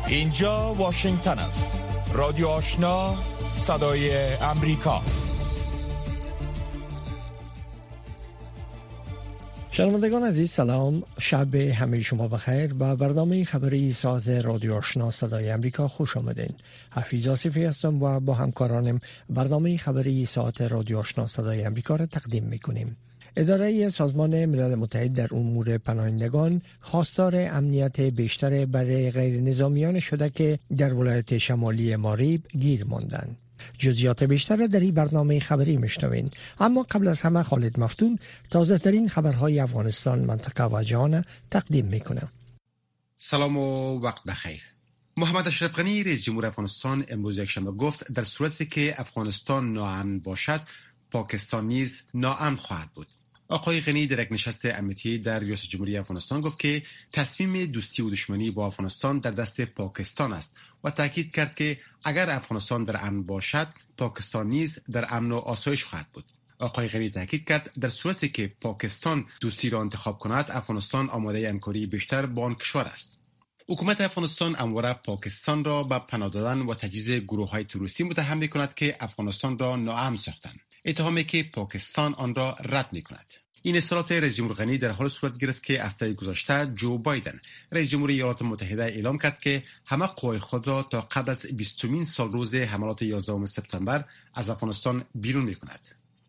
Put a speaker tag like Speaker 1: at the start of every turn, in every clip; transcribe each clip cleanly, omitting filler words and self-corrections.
Speaker 1: اینجا واشنگتن است. رادیو آشنا، صدای امریکا.
Speaker 2: شنوندگان عزیز سلام، شب همه شما بخیر. با برنامه خبری ساعت رادیو آشنا صدای امریکا خوش آمدین. حفیظ آصفی هستم و با همکارانم برنامه خبری ساعت رادیو آشنا صدای امریکا را تقدیم میکنیم. اداره سازمان ملل متحد در امور پناهندگان خواستار امنیت بیشتر برای غیر نظامیان شده که در ولایت شمالی ماریب گیر ماندند. جزئیات بیشتر در این برنامه خبری میشنوین، اما قبل از همه خالد مفتون تازه ترین خبرهای افغانستان، منطقه و جهان تقدیم میکنه.
Speaker 3: سلام و وقت بخیر. محمد اشرف غنی رئیس جمهور افغانستان امروز یکشنبه گفت در صورتی که افغانستان ناامن باشد، پاکستان نیز ناامن خواهد بود. آقای غنی در یک نشست امنیتی در ریاست جمهوری افغانستان گفت که تصمیم دوستی و دشمنی با افغانستان در دست پاکستان است و تاکید کرد که اگر افغانستان در امن باشد، پاکستان نیز در امن و آسایش خواهد بود. آقای غنی تاکید کرد در صورتی که پاکستان دوستی را انتخاب کند، افغانستان آماده همکاری بیشتر با آن کشور است. حکومت افغانستان همواره پاکستان را به پناه دادن و تجهیز گروه‌های تروریستی متهم می‌کند که افغانستان را ناامن ساختند، اتهامی که پاکستان آن را رد می‌کند. این اصطلاحات رئیس جمهور غنی در حال صورت گرفت که هفته گذشته جو بایدن رئیس جمهور ایالات متحده اعلام کرد که همه قوای خود را تا قبل از 20مین سال روز حملات 11 سپتامبر از افغانستان بیرون می‌کند.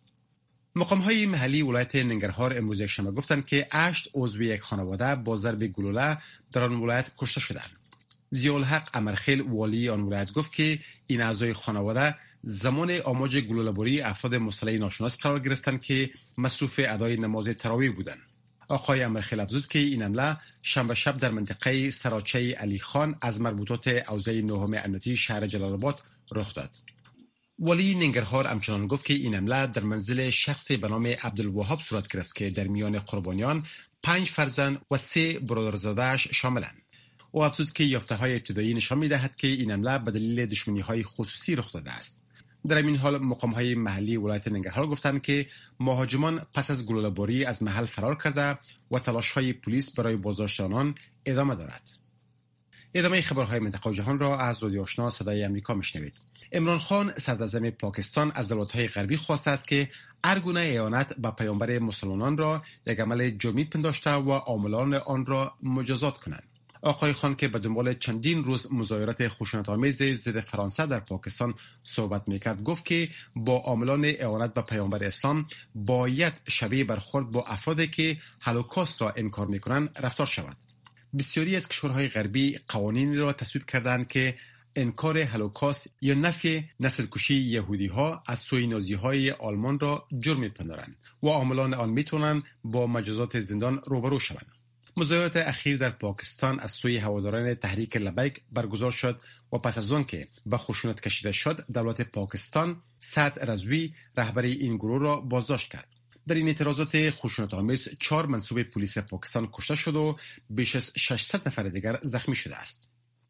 Speaker 3: مقام‌های محلی ولایت ننگرهار امروز یکشنبه گفتند که 8 عضو یک خانواده با ضرب گلوله در آن ولایت کشته شدند. ضیاءالحق امرخیل والی آن ولایت گفت که این اعضای خانواده زمان آماج گلوله‌باری افراد مسلح ناشناس قرار گرفتند که مصروف ادای نماز تراویح بودند. آقای امرخیل افزود که این حمله شنبه شب در منطقه سراچه علی خان از مربوطات حوزه نهم امنیتی شهر جلال آباد رخ داد. ولی ننگرهار همچنان گفت که این حمله در منزل شخصی به نام عبدالوهاب صورت گرفت که در میان قربانیان 5 فرزند و 3 برادرزاده‌اش شاملند. او افزود که یافته‌های ابتدایی نشان می‌دهد که این حمله به دلیل دشمنی‌های خصوصی رخ داده است. در این حال مقام‌های محلی ولایت ننگرهار گفتند که مهاجمان پس از گلوله‌باری از محل فرار کرده و تلاش‌های پلیس برای بازداشت آنان ادامه دارد. ادامه خبرهای منطقه و جهان را از رادیو آشنا صدای امریکا میشنوید. عمران خان صدراعظم پاکستان از دولت‌های غربی خواسته است که هر گونه اهانت به پیامبر مسلمانان را یک عمل جرمی پنداشته و عاملان آن را مجازات کنند. آقای خان که به دنبال چندین روز مظاهرات خشونت‌آمیز ضد فرانسه در پاکستان صحبت میکرد، گفت که با عاملان اهانت به پیامبر اسلام باید شبیه برخورد با افرادی که هولوکاست را انکار میکنند رفتار شود. بسیاری از کشورهای غربی قوانینی را تصویب کردند که انکار هولوکاست یا نفی نسل کشی یهودی‌ها از سوی نازی‌های آلمان را جرم می‌پندارند و عاملان آن میتوانند با مجازات زندان روبرو شوند. مظاهرات اخیر در پاکستان از سوی هواداران تحریک لبیک برگزار شد و پس از آن که به خشونت کشیده شد، دولت پاکستان سعد رضوی رهبر این گروه را بازداشت کرد. در این اعتراضات خشونت‌آمیز 4 منصوب پلیس پاکستان کشته شد و بیش از 600 نفر دیگر زخمی شده است.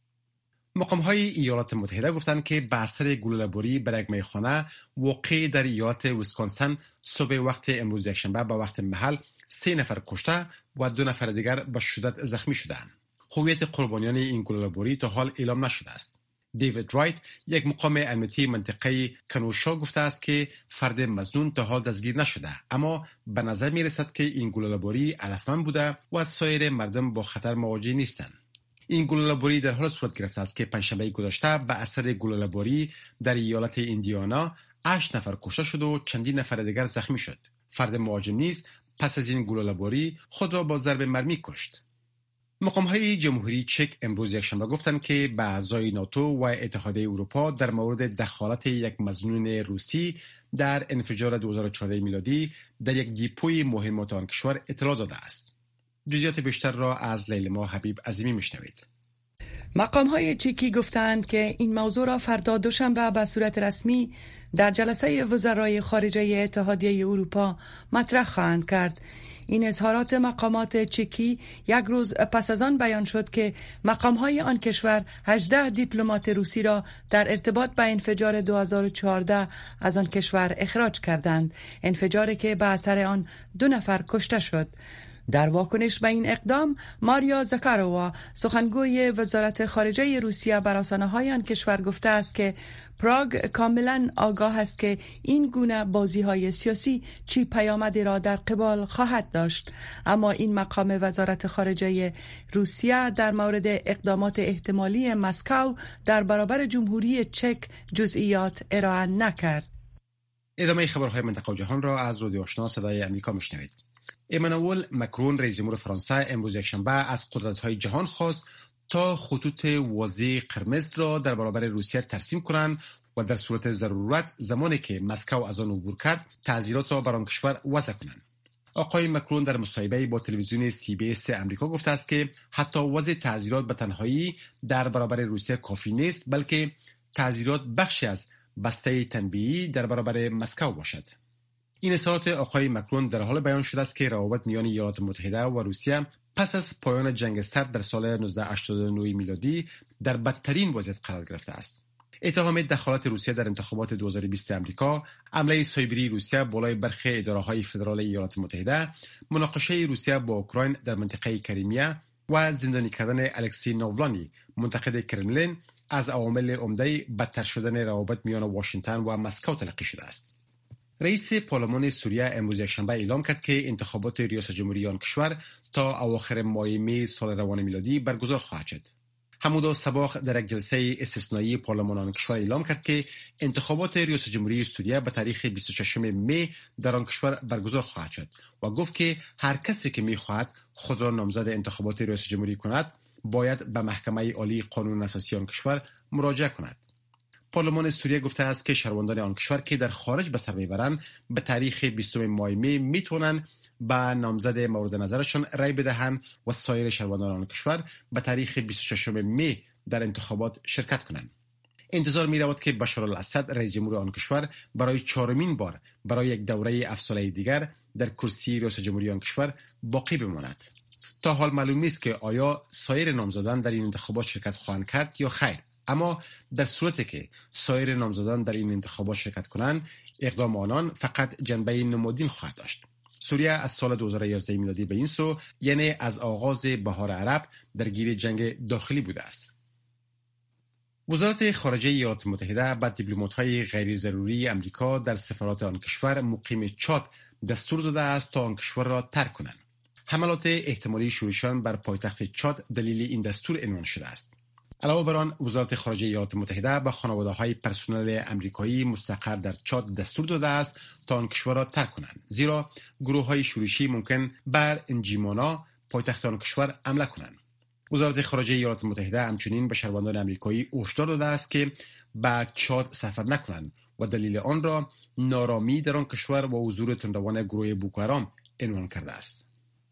Speaker 3: مقام‌های ایالات متحده گفتند که به اثر گلوله‌باری بر یک میخانه واقع در ایالت ویسکانسن صبح وقت امروز یکشنبه به وقت محل 3 نفر کشته و 2 نفر دیگر به شدت زخمی شدند. هویت قربانیان این گلوله‌باری تا حال اعلام نشده است. دیوید رایت یک مقام امنیتی منطقه کنوشا گفته است که فرد مظنون تا حال دستگیر نشده، اما به نظر می‌رسد که این گلوله‌باری هدفمند بوده و از سایر مردم با خطر مواجه نیستند. این گلوله‌باری در حال صورت گرفته است که پنجشنبه گذشته به اثر گلوله‌باری در ایالت ایندیانا 8 نفر کشته شد و چندین نفر دیگر زخمی شد. فرد مهاجم نیز پس از این گلوله‌باری خود را با ضرب مرمی کشت. مقام‌های جمهوری چک امروز یکشنبه گفتند که به اعضای ناتو و اتحادیه اروپا در مورد دخالت یک مظنون روسی در انفجار 2014 میلادی در یک دیپوی مهمات آن کشور اطلاع داده است. جزئیات بیشتر را از لیلما حبیب عظیمی میشنوید.
Speaker 4: مقام‌های چکی گفتند که این موضوع را فردا دوشنبه به صورت رسمی در جلسه وزرای خارجه اتحادیه اروپا مطرح خواهند کرد. این اظهارات مقامات چکی یک روز پس از آن بیان شد که مقام‌های آن کشور 18 دیپلمات روسی را در ارتباط با انفجار 2014 از آن کشور اخراج کردند. انفجاری که به اثر آن 2 نفر کشته شد. در واکنش به این اقدام ماریا زاکاروا سخنگوی وزارت خارجه روسیه بر رسانه‌های آن کشور گفته است که پراگ کاملا آگاه است که این گونه بازی‌های سیاسی چی پیامدی را در قبال خواهد داشت، اما این مقام وزارت خارجه روسیه در مورد اقدامات احتمالی مسکو در برابر جمهوری چک جزئیات ارائه نکرد.
Speaker 3: ادامه خبرهای منطقه و جهان را از رادیو آشنا صدای آمریکا میشنوید. امانوئل مکرون رئیس جمهور فرانسه امروز یکشنبه از قدرت‌های جهان خواست تا خطوط واضح قرمز را در برابر روسیه ترسیم کنند و در صورت ضرورت زمانی که مسکو از آن عبور کرد تعزیرات را بر آن کشور وضع کنند. آقای مکرون در مصاحبه با تلویزیون CBS آمریکا گفته است که حتی وضع تعزیرات به تنهایی در برابر روسیه کافی نیست، بلکه تعزیرات بخشی از بسته تنبیهی در برابر مسکو باشد. این اظهارات آقای مکرون در حال بیان شده است که روابط میان ایالات متحده و روسیه پس از پایان جنگ سرد در سال 1989 میلادی در بدترین وضعیت قرار گرفته است. اتهام دخالت روسیه در انتخابات 2020 آمریکا، حمله سایبری روسیه بالای برخی اداره‌های فدرال ایالات متحده، مناقشه روسیه با اوکراین در منطقه کریمیا و زندانی کردن الکسی ناولانی منتقد کرملین از عوامل عمده بدتر شدن روابط میان واشنگتن و مسکو تلقی شده است. رئیس پارلمان سوریه امروز یکشنبه اعلام کرد که انتخابات ریاست جمهوری آن کشور تا اواخر ماه می سال روان میلادی برگزار خواهد شد. حمودا صباح در یک جلسه استثنایی پارلمان آن کشور اعلام کرد که انتخابات ریاست جمهوری سوریه به تاریخ 26 می در آن کشور برگزار خواهد شد و گفت که هر کسی که می‌خواهد خود را نامزد انتخابات ریاست جمهوری کند باید به محکمه عالی قانون اساسی آن کشور مراجعه کند. پارلمان سوریه گفته است که شهروندان آن کشور که در خارج به سر میبرند به تاریخ 20 ماه می میتوانند به نامزد مورد نظرشان رای بدهند و سایر شهروندان آن کشور به تاریخ 26 می در انتخابات شرکت کنند. انتظار می رود که بشار الاسد رئیس جمهور آن کشور برای 4مین بار برای یک دوره 7 ساله دیگر در کرسی ریاست جمهوری آن کشور باقی بماند. تا حال معلوم نیست که آیا سایر نامزدان در این انتخابات شرکت خواهند کرد یا خیر، اما در صورتی که سایر نامزدان در این انتخابات شرکت کنند اقدام آنان فقط جنبه نمادین خواهد داشت. سوریه از سال 2011 میلادی به این سو، یعنی از آغاز بهار عرب، درگیر جنگ داخلی بوده است. وزارت خارجه ایالات متحده به دیپلمات‌های غیر ضروری آمریکا در سفارات آن کشور مقیم چاد دستور داده است تا آن کشور را ترک کنند. حملات احتمالی شورشیان بر پایتخت چاد دلیل این دستور عنوان شده است. علاوه بر آن، وزارت خارجه ایالات متحده به خانواده‌های پرسنل آمریکایی مستقر در چاد دستور داده است تا آن کشور را ترک کنند، زیرا گروه‌های شورشی ممکن بر انجیمانا پایتخت آن کشور حمله کنند. وزارت خارجه ایالات متحده همچنین به شهروندان آمریکایی هشدار داده است که به چاد سفر نکنند و دلیل آن را نارامی در آن کشور و حضور تندروان گروه بوکو حرام عنوان کرده است.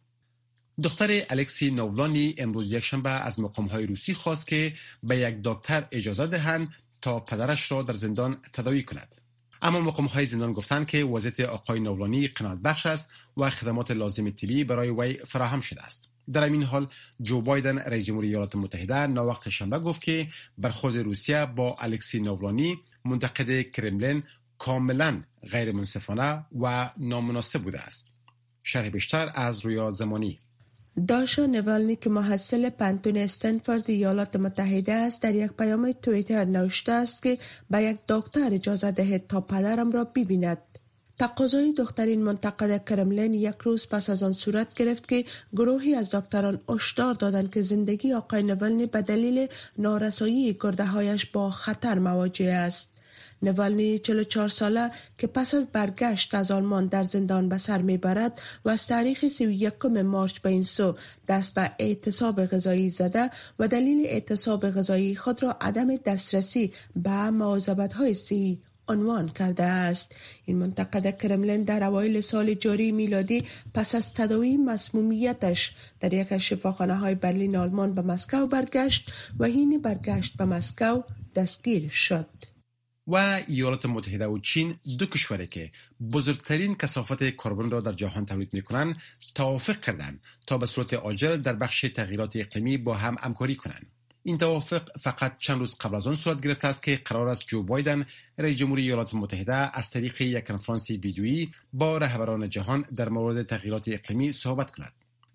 Speaker 3: دختر الکسی ناولانی امروز یکشنبه از مقام‌های روسی خواست که به یک دکتر اجازه دهند تا پدرش را در زندان تداوی کند. اما مقام‌های زندان گفتند که وضعیت آقای ناولانی قناعت بخش است و خدمات لازم طبی برای وی فراهم شده است. در این حال جو بایدن رئیس جمهوری ایالات متحده ناوقت شنبه گفت که برخورد روسیه با الکسی ناولانی منتقد کرملین کاملا غیر منصفانه و نامناسب بوده است. شرح بیشتر از رویا زمانی.
Speaker 5: داشا نوالنی که محصل پانتون استنفورد ایالات متحده است در یک پیام توییتر نوشته است که به یک دکتر اجازه دهید تا پدرم را ببیند. تقاضای دخترین منتقد کرملین یک روز پس از آن صورت گرفت که گروهی از دکتران هشدار دادند که زندگی آقای نوالنی به دلیل نارسایی گرده‌هایش با خطر مواجه است. نوالنی 44 ساله که پس از برگشت از آلمان در زندان به سر میبرد و از تاریخ 31 مارس به این سو دست به اعتصاب غذایی زده و دلیل اعتصاب غذایی خود را عدم دسترسی به مواظبت‌های صحی عنوان کرده است. این منتقد کرملین در اوایل سال جاری میلادی پس از تداوی مسمومیتش در یک از شفاخانه‌های برلین آلمان به مسکو برگشت و حین برگشت به مسکو دستگیر شد.
Speaker 3: و ایالات متحده و چین، دو کشوری که بزرگترین کثافت کربن را در جهان تولید می‌کنند، توافق کردند تا به صورت عاجل در بخش تغییرات اقلیمی با هم همکاری کنند. این توافق فقط چند روز قبل از آن صورت گرفته است که قرار است جو بایدن رئیس جمهوری ایالات متحده از طریق یک کنفرانس ویدیویی با رهبران جهان در مورد تغییرات اقلیمی صحبت کند.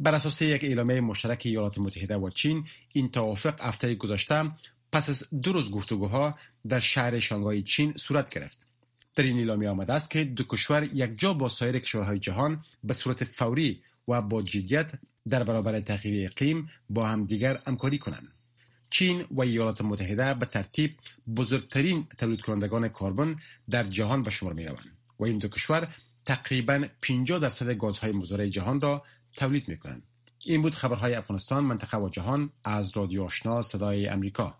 Speaker 3: بر اساس یک اعلامیه مشترک ایالات متحده و چین، این توافق هفته گذشته پس از 2 روز گفتگوها در شهر شانگهای چین صورت گرفت. در این اعلامیه آمده است که دو کشور یکجا با سایر کشورهای جهان به صورت فوری و با جدیت در برابر تغییر اقلیم با همدیگر همکاری کنند. چین و ایالات متحده به ترتیب بزرگترین تولید کنندگان کربن در جهان به شمار می روند و این دو کشور تقریباً 50% گازهای مضر جهان را تولید می کنند. این بود خبرهای افغانستان، منطقه و جهان از رادیو آشنا صدای امریکا.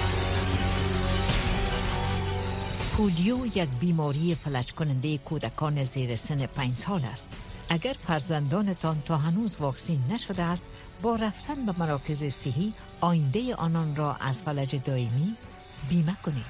Speaker 6: پولیو یک بیماری فلج کننده کودکان زیر سن 5 سال است. اگر فرزندانتان تا هنوز واکسین نشده است، با رفتن به مراکز صحی آینده آنان را از فلج دائمی بیمه کنید.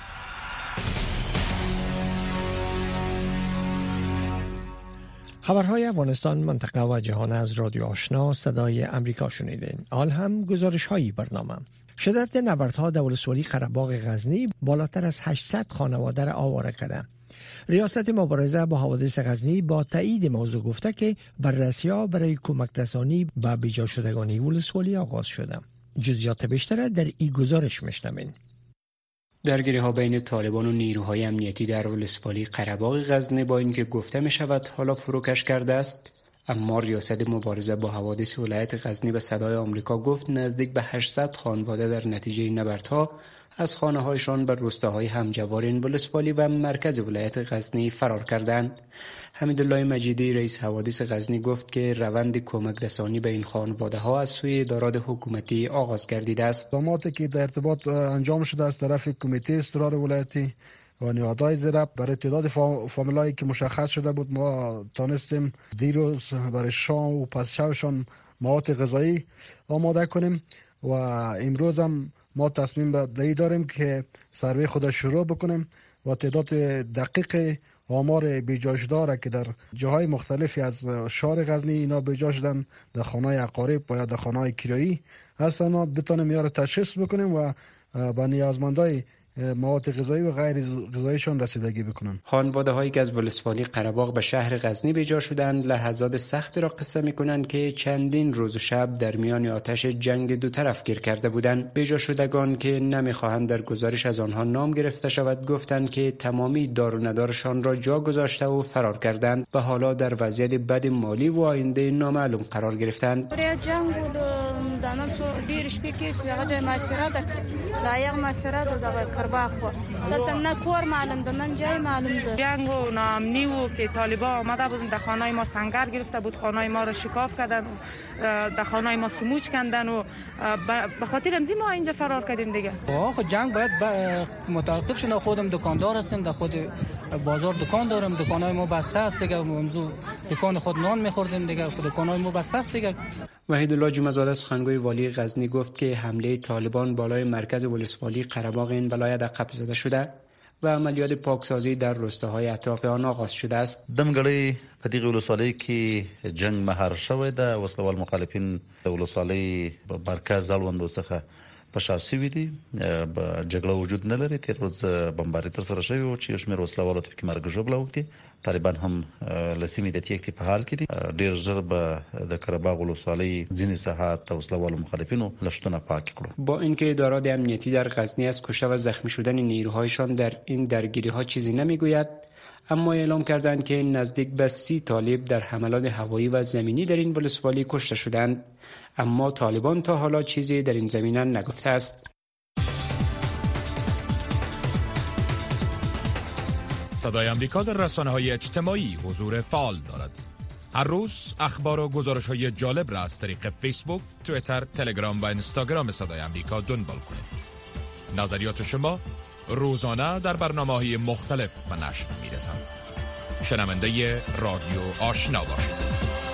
Speaker 2: خبرهای افغانستان، منطقه و جهان از رادیو آشنا صدای امریکا شنیدین. حال هم گزارش‌های برنامه. شدت نبردها در ولسوالی قره‌باغ غزنی بالاتر از 800 خانواده را آواره کرده. ریاست مبارزه با حوادث غزنی با تایید موضوع گفته که بررسی‌ها برای کمک رسانی به بیجا شدگان ولسوالی آغاز شده. جزئیات بیشتر در این گزارش میشنوین.
Speaker 7: درگیری‌ها بین طالبان و نیروهای امنیتی در ولسوالی قره‌باغ غزنی با اینکه گفته می‌شود حالا فروکش کرده است، اما ریاست مبارزه با حوادث ولایت غزنی به صدای آمریکا گفت نزدیک به 800 خانواده در نتیجه این نبردها از خانه‌هایشان به روستاهای همجوار این ولسوالی و مرکز ولایت غزنی فرار کردند. حمیدالله مجیدی رئیس حوادث غزنی گفت که روند کمک رسانی به این خانواده‌ها از سوی ادارات حکومتی آغاز گردیده است.
Speaker 8: اقداماتی که در ارتباط انجام شده از طرف کمیته استقرار ولایتی و نهادهای زیر برای تعداد فامیلایی که مشخص شده بود، ما تانستیم دیروز برای شام و پس شبشان مواد غذایی آماده کنیم و امروز هم ما تصمیم به داریم که سروی خود شروع بکنیم و تعداد دقیق آمار بیجا شده را که در جاهای مختلفی از شهر غزنی اینا بیجا شدن، در خانه‌های اقارب و یا در خانه‌های کرایی هستن، ما بتونیم اینا را تشخیص بکنیم و با نیازمندای مواد غذایی و غیر غذاییشان رسیدگی بکنن.
Speaker 7: خانواده‌هایی که از ولسوالی قره‌باغ به شهر غزنی بیجا شدند لحظات سختی را قصه می‌کنند که چندین روز و شب در میان آتش جنگ دو طرف گیر کرده بودند. بیجا شدگان که نمی‌خواهند در گزارش از آنها نام گرفته شود گفتند که تمامی دار و ندارشان را جا گذاشته و فرار کردند و حالا در وضعیت بد مالی و آینده نامعلوم قرار گرفتند.
Speaker 9: دلته نه کور معلوم ده نه جای معلوم ده. جنگ و ناامنی و که طالبان آمده بودن در خانه‌های ما سنگر گرفته بود، خانه‌های ما را شکاف کردن، در خانه‌های ما سموج کندن و به خاطر همین ما اینجا فرار کردیم دیگه.
Speaker 10: خود جنگ باید متوقف شد. خودم دکاندار هستم، در خود بازار دکان دارم، دکان‌های ما بسته است دیگه. موضوع دکان خود نان می‌خوردیم دیگه، خود دکان‌های ما بسته است دیگه.
Speaker 7: وحیدالله جمعه‌زاده سخنگوی والی غزنی گفت که حمله طالبان بالای مرکز ولسوالی قره‌باغ این ولایت عقب زده شده و عملیات پاکسازی در روستاهای اطراف آن آغاز شده است.
Speaker 11: دمګړی په دغه ولسوالۍ کې جنگ مهار شوی ده. وسلوال مخالفین ولسوالۍ مرکز اړوندو څخه په شا سوي دي. جګړه وجود نه لري. تیر ورځ بمباري تر سره شوی و چې یو شمېر وسلوالو ته مرګ ژوبله وکړي. طالبان هم لسیمې د تیښتې په حال کې دي. ډېر ژر به د قره‌باغ ولسوالۍ ځینې ساحات وسلوالو مخالفینو لشتونه پاک کړو.
Speaker 7: با اینکه ادارات امنیتی در غزنی از کشته و زخمی شدن نیروهایشان در این درگیری‌ها چیزی نمیگوید، اما اعلام کردند که نزدیک به 30 طالب در حملات هوایی و زمینی در این ولسوالی کشته شدند، اما طالبان تا حالا چیزی در این زمینه نگفته است.
Speaker 1: صدای امریکا در رسانه‌های اجتماعی حضور فعال دارد. هر روز اخبار و گزارش‌های جالب را از طریق فیسبوک، توییتر، تلگرام و اینستاگرام صدای امریکا دنبال کنید. نظریات شما روزانه در برنامه‌های مختلف به نشر می‌رسند. شنونده رادیو آشنا باشید.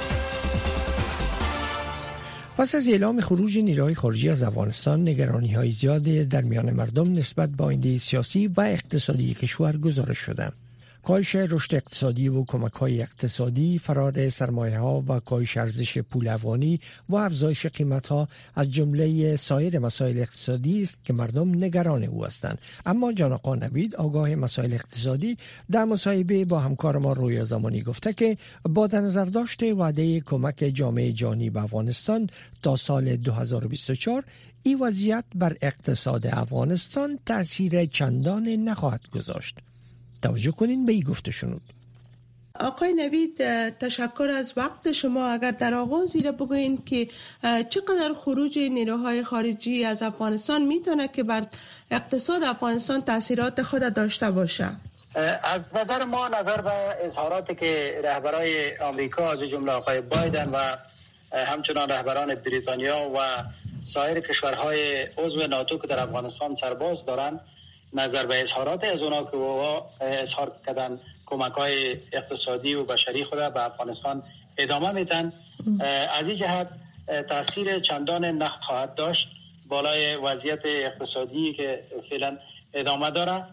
Speaker 2: پس از اعلام خروج نیروهای خارجی از افغانستان، نگرانی‌های زیادی در میان مردم نسبت به آینده سیاسی و اقتصادی کشور گزارش شده. کاهش رشد اقتصادی و کمک‌های اقتصادی، فرار سرمایه‌ها و کاهش ارزش پول افغانی و افزایش قیمت‌ها از جمله سایر مسائل اقتصادی است که مردم نگران او هستند. اما جان آقا نوید، آگاه مسائل اقتصادی، در مصاحبه با همکار ما رویا زمانی گفته که با در نظر داشت وعده کمک جامعه جهانی به افغانستان تا سال 2024 این وضعیت بر اقتصاد افغانستان تأثیر چندان نخواهد گذاشت. توجه کنین به این گفته شنود.
Speaker 5: آقای نوید، تشکر از وقت شما. اگر در آغاز بگوین که چقدر خروج نیروهای خارجی از افغانستان میتونه که بر اقتصاد افغانستان تاثیرات خود داشته باشه؟
Speaker 12: از نظر ما، نظر به اظهاراتی که رهبرای آمریکا از جمله آقای بایدن و همچنان رهبران بریتانیا و سایر کشورهای عضو ناتو که در افغانستان سرباز دارند، نظر به اظهارات از اونا که اظهار کردن کمک‌های اقتصادی و بشری خود به افغانستان ادامه میدن، از این جهت تاثیر چندان نخواهد داشت بالای وضعیت اقتصادی که فعلا ادامه داره.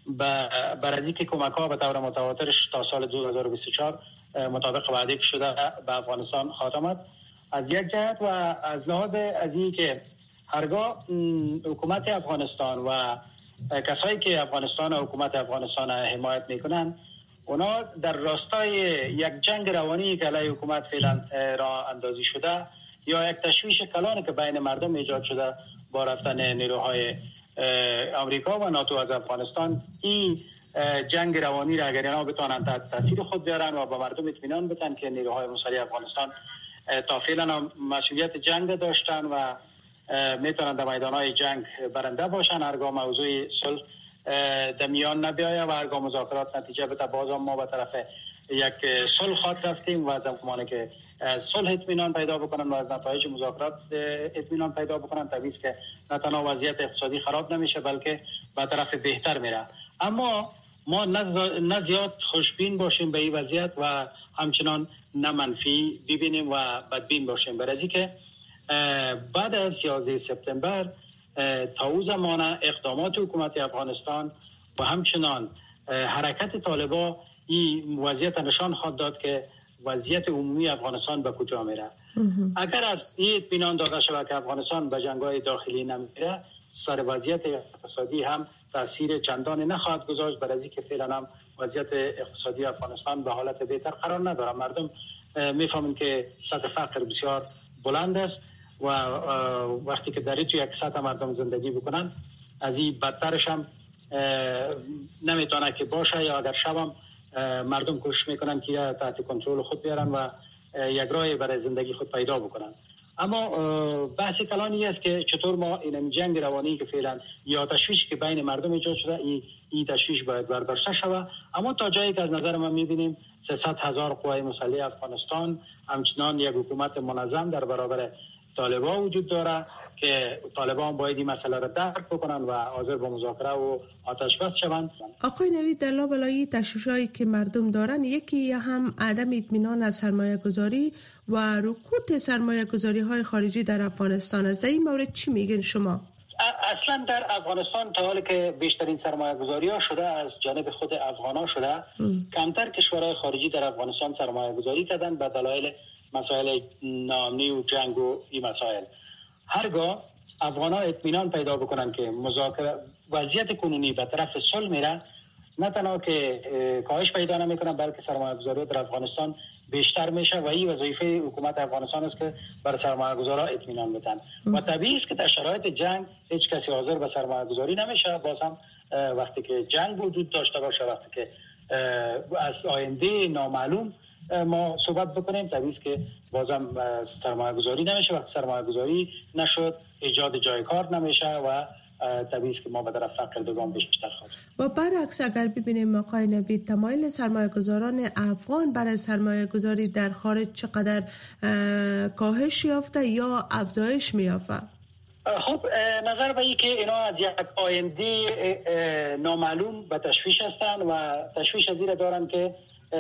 Speaker 12: برای اینکه کمک‌ها به طور متواترش تا سال 2024 مطابق وعده که شده به افغانستان خاتم آمد از یک جهت، و از لحاظ از این که هرگاه حکومت افغانستان و کسایی که افغانستان و حکومت افغانستان حمایت میکنن، اونا در راستای یک جنگ روانی که علیه حکومت فعلا راه اندازی شده یا یک تشویش کلانی که بین مردم ایجاد شده با رفتن نیروهای آمریکا و ناتو از افغانستان، این جنگ روانی را اگر اینا بتوانند تاثیر خود بیارن و با مردم اطمینان بدن که نیروهای مسلح افغانستان تا فعلا مسئولیت جنگ داشتن و میتونن در میدانهای جنگ برنده باشن، هرگاه موضوع صلح در میان نبیاید و هرگاه مذاکرات نتیجه بده. باز ما به طرف یک صلح خواهد رفتیم و زمانی که صلح اطمینان پیدا بکنن و از نتایج مذاکرات اطمینان پیدا بکنن، طبیعی است که نه تنها وضعیت اقتصادی خراب نمیشه بلکه به طرف بهتر میره. اما ما نه زیاد خوشبین باشیم به این وضعیت و همچنان نه منفی ببینیم و بدبین باشیم، برای اینکه بعد از 11 سپتامبر تا او زمان اقدامات حکومت افغانستان و همچنان حرکت طالبان این وضعیت نشان خواهد داد که وضعیت عمومی افغانستان به کجا میره. اگر از این اطمینان داده شود که افغانستان به جنگ‌های داخلی نمیره، سر وضعیت اقتصادی هم تاثیر چندانی نخواهد گذاشت، برای اینکه فعلا هم وضعیت اقتصادی افغانستان به حالت بهتر قرار نداره. مردم میفهمن که سطح فقر بسیار بلند است و وقتی که در تو یک سطح مردم زندگی بکنن، از این بدترش هم نمیتونه که باشه، یا اگر شبم مردم کوشش میکنن که تحت کنترل خود بیارن و یک راهی برای زندگی خود پیدا بکنن. اما بحث کلانی است که چطور ما این جنگ روانی که فعلا یا تشویش که بین مردم ایجاد شده، این تشویش باید برداشته شود. اما تا جایی که از نظر ما میبینیم 300,000 قوای مسلح افغانستان، همچنان یک حکومت منظم در برابر طالبان وجود داره که طالبان باید این مسئله را درک بکنن و حاضر با مذاکره و آتش بس شوند.
Speaker 5: آقای نوید، در لابلای تشویش‌هایی که مردم دارن، یکی هم عدم اطمینان از سرمایه گذاری و رکود سرمایه گذاری های خارجی در افغانستان است. در این مورد چی میگین شما؟
Speaker 12: اصلا در افغانستان تا حالی که بیشترین سرمایه گذاری ها شده از جانب خود افغان ها شده، کمتر کشورهای خارجی در افغانستان سرمایه گذاری کردن به دلایل مسائل ناامنی و جنگ و این مسائل. هرگاه افغان ها اطمینان پیدا بکنن که مذاکره وضعیت کنونی به طرف صلح میره، نه تنها که کاهش پیدا نمیکنن بلکه سرمایه گذاری در افغانستان بیشتر میشه و این وظیفه حکومت افغانستان است که بر سرمایه گذارا اطمینان بدن. و طبیعی است که در شرایط جنگ هیچ کسی حاضر به سرمایه گذاری نمیشه. باز هم وقتی که جنگ وجود داشته باشه، وقتی که از آینده نامعلوم ما صحبت بکنیم، طبیعی است که بازم سرمایه گذاری نمیشه. وقتی سرمایه گذاری نشد، ایجاد جای کار نمیشه و طبیعی است که ما به طرف فقر دوم بیشتر خواهد.
Speaker 5: و برعکس اگر ببینیم آقای نوید، تمایل سرمایه گذاران افغان برای سرمایه گذاری در خارج چقدر کاهش یافته یا افزایش میافته؟
Speaker 12: خب نظر به این که اینا از یک آینده نامعلوم به تشویش هستند و تشویش از این دارن که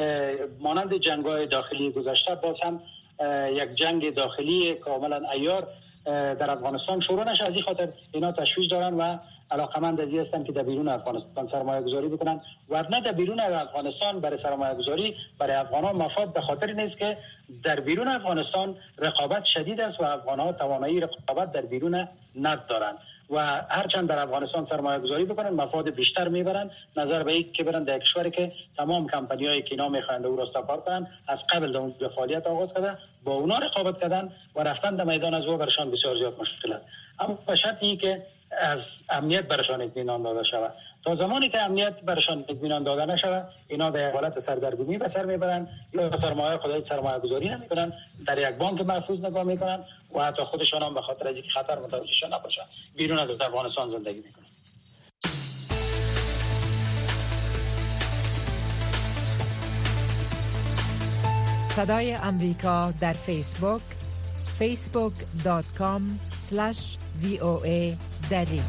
Speaker 12: مانند جنگ‌های داخلی گذشته باز هم یک جنگ داخلی کاملا عیار در افغانستان شروع نشه. از این خاطر اینا تشویش دارن و علاقمند از این هستند که در بیرون افغانستان سرمایه گذاری بکنن، ورنه در بیرون افغانستان برای سرمایه گذاری برای افغانان مفاد به خاطر نیست که در بیرون افغانستان رقابت شدید است و افغان‌ها توانایی رقابت در بیرون ندارند و هرچند در افغانستان سرمایه گذاری بکنن مفاد بیشتر میبرن نظر به این که برن در کشوری که تمام کمپانی‌هایی که اینا میخواهند او را استثمار کنن از قبل در فعالیت آغاز کردن با اونا رقابت کردن و رفتن در میدان از او برشان بسیار زیاد مشکل است. اما به شرطی که از امنیت برشان اطمینان داده شود. تا زمانی که امنیت برشان اطمینان داده نشود اینا در حالت سردرگمی به سر میبرن یا سرمایه خودت سرمایه گذاری نمیکنن، در یک بانک محفوظ نگاه میکنن و حتی خودشان هم به خاطر از اینکه خطر متوجهشان نباشن بیرون از افغانستان زندگی میکنن.
Speaker 6: صدای امریکا در فیسبوک facebook.com/VOA دری.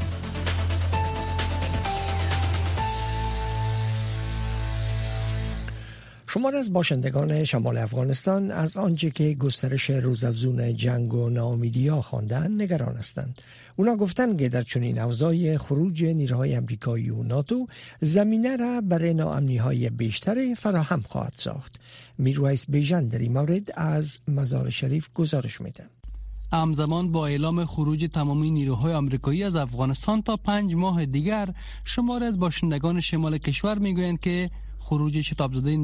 Speaker 2: شمار از باشندگان شمال افغانستان از آنچه که گسترش روزافزون جنگ و ناامیدی‌ها خواندند نگران هستند. اونا گفتند که در چنین اوضاعی خروج نیروهای آمریکایی و ناتو زمینه را برای ناامنی‌های بیشتر فراهم خواهد ساخت. میرویس بیژن در این مورد از مزار شریف گزارش میده.
Speaker 13: همزمان با اعلام خروج تمامی نیروهای آمریکایی از افغانستان تا 5 ماه دیگر، شمار از باشندگان شمال کشور میگویند که خروج شتابزده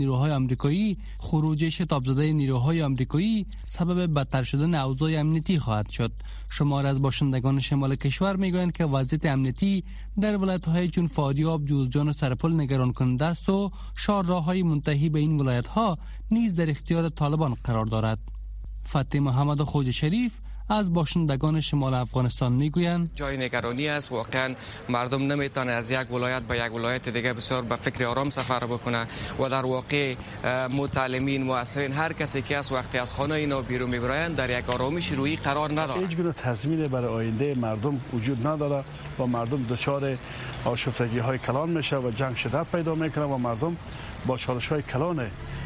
Speaker 13: نیروهای آمریکایی سبب بدتر شدن اوضاع امنیتی خواهد شد. شمار از باشندگان شمال کشور میگویند که وضعیت امنیتی در ولایت‌های چون فاریاب، جوزجان و سرپل نگران کننده است و شاهراه‌های منتهی به این ولایت‌ها نیز در اختیار طالبان قرار دارد. فتح محمد خوج شریف از باشندگان شمال افغانستان میگویند
Speaker 14: جای نگرانی است. واقعا مردم نمیتونه از یک ولایت به یک ولایت دیگه بسیار به فکر آرام سفر بکنه و در واقع متعلمین، مؤثرین، هر کسی که از وقتی از خانه اینا بیرون میبرند در یک آرامش روحی قرار نداره.
Speaker 15: هیچ گونه تضمین برای آینده مردم وجود نداره و مردم دچار آشفتگی های کلان میشه و جنگ شدت پیدا میکنه و مردم با چالش های کلان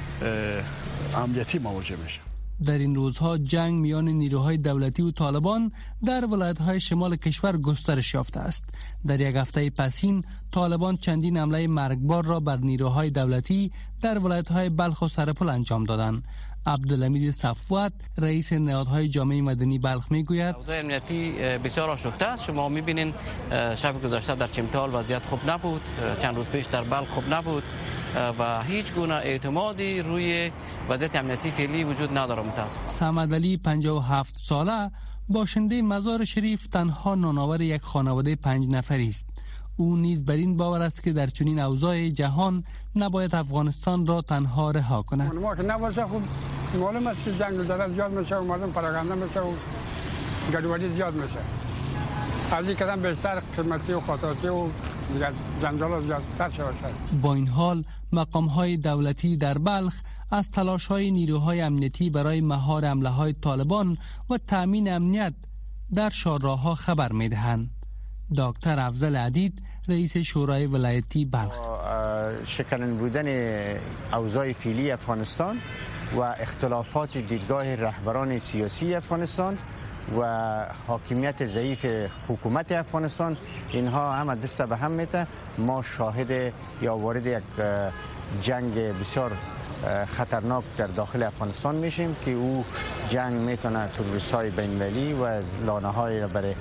Speaker 15: امنیتی مواجه میشه.
Speaker 13: در این روزها جنگ میان نیروهای دولتی و طالبان در ولایت‌های شمال کشور گسترش یافته است. در یک هفته پسین طالبان چندین حمله مرگبار را بر نیروهای دولتی در ولایت‌های بلخ و سرپل انجام دادند. عبدالحمید صفوت رئیس نهادهای جامعه مدنی بلخ میگوید
Speaker 16: اوضاع امنیتی بسیار آشفته است. شما میبینین شب گذشته در چمتال وضعیت خوب نبود، چند روز پیش در بلخ خوب نبود و هیچ گونه اعتمادی روی وضعیت امنیتی فعلی وجود نداره. متاسفم.
Speaker 13: صمد علی 57 ساله باشنده مزار شریف تنها نانآور یک خانواده 5 نفری است. او نیز بر این باور است که در چنین اوضاع جهان نباید افغانستان را تنها رها کند.
Speaker 17: ما که نباشه خب معلوم است که جنگ در زیاد میشه و مردم پراکنده میشه و گډوډي زیاد میشه. از این کدام بیشتر قیمتی و خاطراتی و جنجال زیادتر شود.
Speaker 13: با این حال مقام‌های دولتی در بلخ از تلاش‌های نیروهای امنیتی برای مهار حمله‌های طالبان و تأمین امنیت در شاهراه‌ها خبر می‌دهند. دکتر افضل عدید رئیس شورای ولایتی بلخ
Speaker 18: شکنن بودن اوضاع فعلی افغانستان و اختلافات دیدگاه رهبران سیاسی افغانستان و حاکمیت ضعیف حکومت افغانستان، اینها هم دست به هم میته. ما شاهد یا وارد یک جنگ بسیار خطرناک در داخل افغانستان میشیم که او جنگ میتونه تروریست‌های بین‌المللی و لانه‌های برای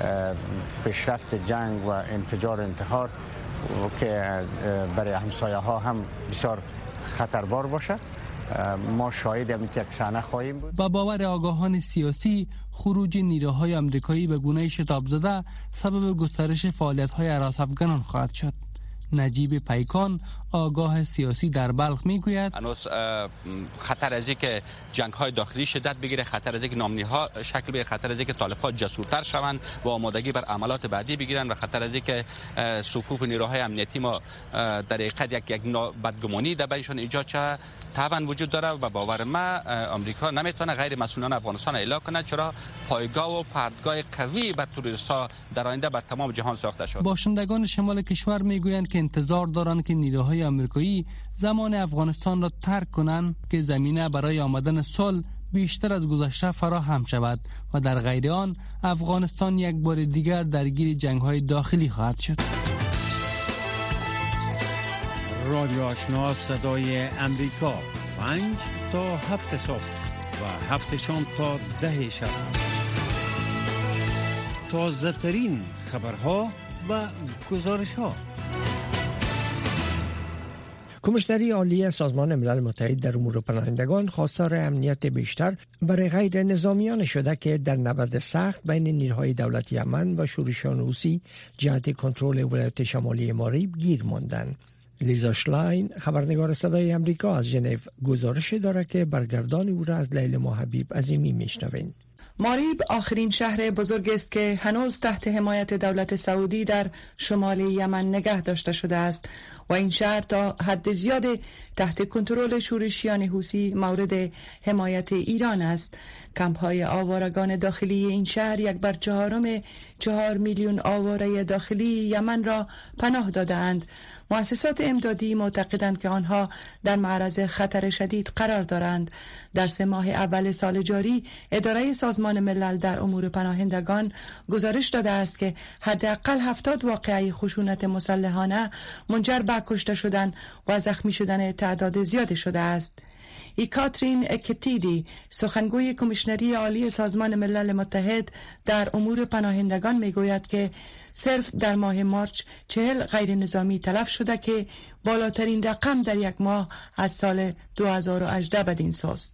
Speaker 18: پیشرفت جنگ و انفجار انتحار که برای همسایه ها هم بسیار خطربار باشه. ما شاهد همین یک صحنه خواهیم بود.
Speaker 13: با باور آگاهان سیاسی، خروج نیروهای آمریکایی به گونه شتاب زده سبب گسترش فعالیت‌های هراس افغانان خواهد شد. نجیب پیکان آگاه سیاسی در بلخ میگوید
Speaker 19: هنوز خطر از اینکه جنگ‌های داخلی شدت بگیره، خطر از اینکه ناامنی‌ها شکل بگیره، خطر از اینکه طالب‌ها جسورتر شوند و آمادگی بر عملات بعدی بگیرن و خطر از اینکه صفوف نیروهای امنیتی ما در حقیقت یک بدگمانی در بینشان ایجاد شه طبعا وجود داره و باور ما آمریکا نمیتونه غیر مسئولان افغانستان اعلام کنه، چرا پایگاه و پرتگاه قوی بر تروریست‌ها در آینده بر تمام جهان ساخته شد.
Speaker 13: باشندگان شمال کشور میگویند که انتظار دارند که نیروهای آمریکایی زمان افغانستان را ترک کنند که زمینه برای آمدن صلح بیشتر از گذشته فراهم شود و در غیر آن افغانستان یک بار دیگر درگیر جنگ‌های داخلی خواهد شد.
Speaker 20: رادیو آشنا صدای امریکا 5 تا 7 صبح و 7 شام تا 10 شب. تازه ترین خبرها و گزارش ها.
Speaker 2: کمیشنری عالی سازمان ملل متحد در امور پناهندگان خواستار امنیت بیشتر برای غیر نظامیان شده که در نبرد سخت بین نیروهای دولت یمن و شورشیان حوثی جهت کنترل ولایت شمالی ماریب گیر ماندند. لیزا شلاین خبرنگار صدای امریکا از ژنو گزارش دارد که برگردان او را از لیلا حبیب عظیمی میشنویم.
Speaker 4: ماریب آخرین شهر بزرگ است که هنوز تحت حمایت دولت سعودی در شمال یمن نگه داشته شده است و این شهر تا حد زیاد تحت کنترل شورشیان حوثی مورد حمایت ایران است. کمپ‌های آوارگان داخلی این شهر 1/4 میلیون آواره داخلی یمن را پناه دادند. مؤسسات امدادی معتقدند که آنها در معرض خطر شدید قرار دارند. در 3 ماه اول سال جاری اداره سازمان ملل در امور پناهندگان گزارش داده است که حداقل 70 واقعه خشونت مسلحانه منجر به کشته شدن و زخمی شدن تعداد زیاد شده است. کاترین اکتیدی سخنگوی کمیشنری عالی سازمان ملل متحد در امور پناهندگان میگوید که صرف در ماه مارچ 40 غیر نظامی تلف شده که بالاترین رقم در یک ماه از سال 2018 بدین سوست.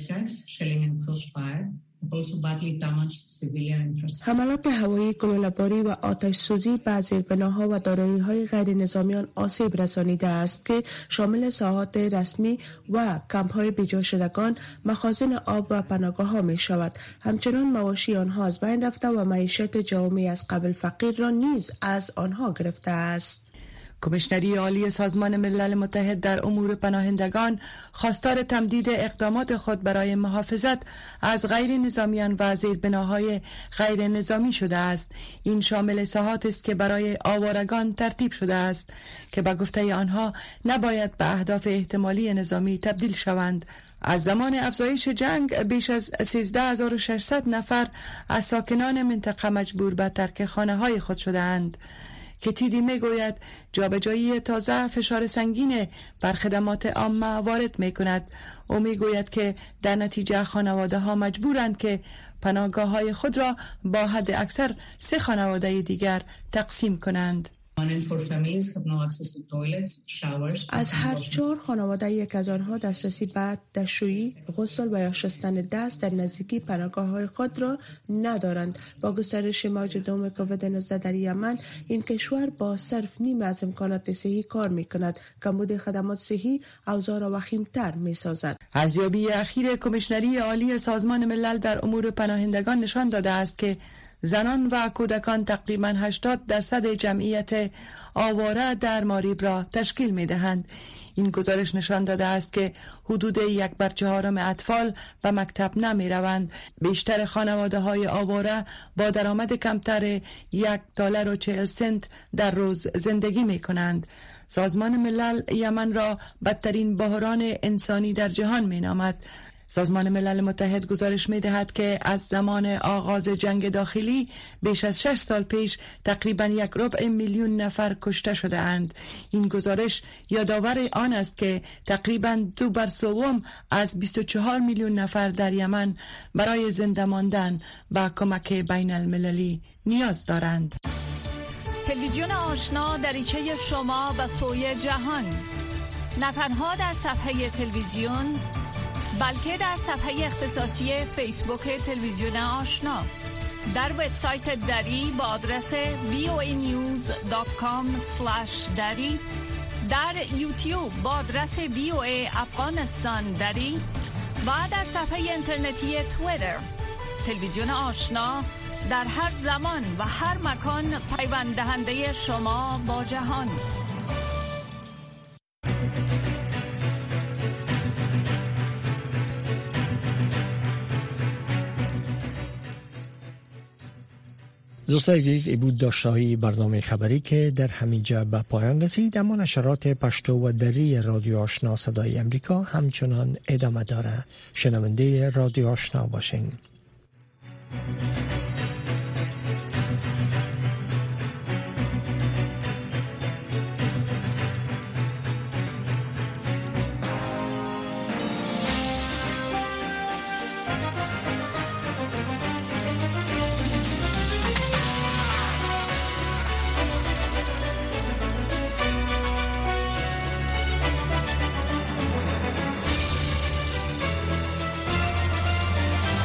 Speaker 5: حملات هوایی، گلوله‌باری و آتش سوزی به زیربناها و دارایی‌های غیر نظامیان آسیب رسانیده است که شامل ساحات رسمی و کمپ‌های بیجا شدگان، مخازن آب و پناهگاه‌ها می‌شود. همچنان مواشی آنها از بین رفته و معیشت جامعه از قبل فقیر را نیز از آنها گرفته است.
Speaker 4: کمیشنری عالی سازمان ملل متحد در امور پناهندگان خواستار تمدید اقدامات خود برای محافظت از غیر نظامیان و زیربناهای غیر نظامی شده است. این شامل ساحات است که برای آوارگان ترتیب شده است که به گفته آنها نباید به اهداف احتمالی نظامی تبدیل شوند. از زمان افزایش جنگ بیش از 13600 نفر از ساکنان منطقه مجبور به ترک خانه‌های خود شده‌اند. کتیدی میگوید جابجایی تازه فشار سنگین بر خدمات عامه وارد میکند. او میگوید که در نتیجه خانواده ها مجبورند که پناهگاه های خود را با حد اکثر 3 خانواده دیگر تقسیم کنند.
Speaker 5: از هر 4 خانواده یک از آنها دسترسی به دستشویی، غسل و یا شستن دست در نزدیکی پناهگاه‌های خود را ندارند. با گسترش موج دوم کووید-19 در یمن، این کشور با صرف نیم از امکانات صحی کار می‌کند. کمبود خدمات صحی اوضاع را وخیم‌تر می‌سازد.
Speaker 4: ارزیابی اخیر کمیشنری عالی سازمان ملل در امور پناهندگان نشان داده است که زنان و کودکان تقریباً 80% جمعیت آواره در ماریب را تشکیل می دهند. این گزارش نشان داده است که حدود 1/4 اطفال به مکتب نمی روند. بیشتر خانواده های آواره با درآمد کمتر $1.40 در روز زندگی می کنند. سازمان ملل یمن را بدترین بحران انسانی در جهان می نامد. سازمان ملل متحد گزارش می دهد که از زمان آغاز جنگ داخلی بیش از 6 سال پیش تقریباً 1/4 میلیون نفر کشته شده اند. این گزارش یادآور آن است که تقریباً 2/3 از 24 میلیون نفر در یمن برای زنده ماندن و کمک بین المللی نیاز دارند.
Speaker 6: تلویزیون آشنا دریچه شما به سوی جهان، نه تنها در صفحه تلویزیون بلکه در صفحه اختصاصی فیسبوک تلویزیون آشنا، در وبسایت دری با آدرس voanews.com/dari، در یوتیوب با آدرس VOA افغانستان دری و در صفحه اینترنتی توییتر. تلویزیون آشنا در هر زمان و هر مکان پیوند دهنده شما با جهان.
Speaker 2: دوستان عزیز، ای بود داشته‌های برنامه خبری که در همینجا به پایان رسید، اما نشرات پشتو و دری رادیو آشنا صدای امریکا همچنان ادامه داره. شنونده رادیو آشنا باشین.